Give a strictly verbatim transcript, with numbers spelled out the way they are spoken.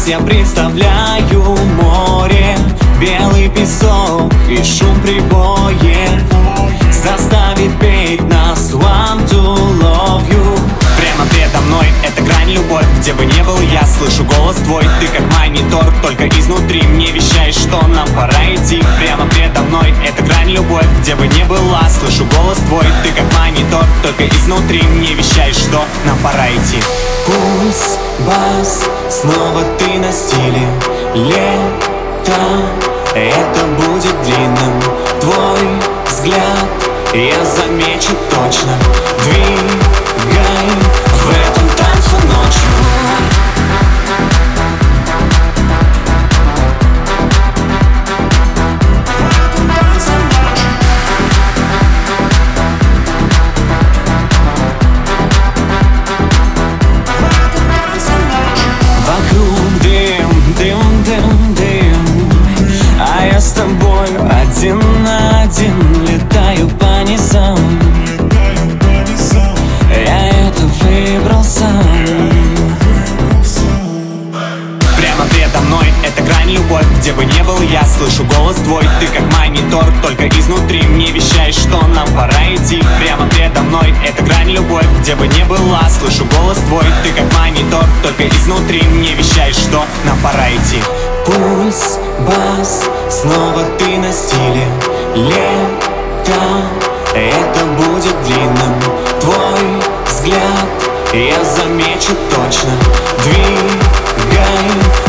я представляю море, белый песок и шум прибоев заставит петь нас one to love you. Прямо предо мной эта грань, любовь, где бы не был я, слышу голос твой. Ты как монитор, только изнутри мне вещаешь, что нам пора идти. Прямо предо мной эта грань, любовь, где бы не была, слышу голос твой. Ты как монитор, только изнутри мне вещаешь, что нам пора идти. Пульс, бас, снова ты на стиле. Лето, это будет длинным. Твой взгляд я замечу точно. Двигай в этом танце ночью. Вокруг дым, дым, дым, дым, а я с тобой один на один летаю по низам. Я это выбрал сам. Прямо предо мной эта грань, любовь, где бы не был я, слышу голос твой. Ты как монитор, только изнутри мне вещаешь, что нам пора идти. Прямо предо мной эта грань, любовь, где бы не была, слышу голос твой. Ты как монитор, только изнутри мне вещаешь, что нам пора идти. Пульс, бас, снова ты на стиле. Лето, это будет длинным. Твой взгляд я замечу точно. Двигай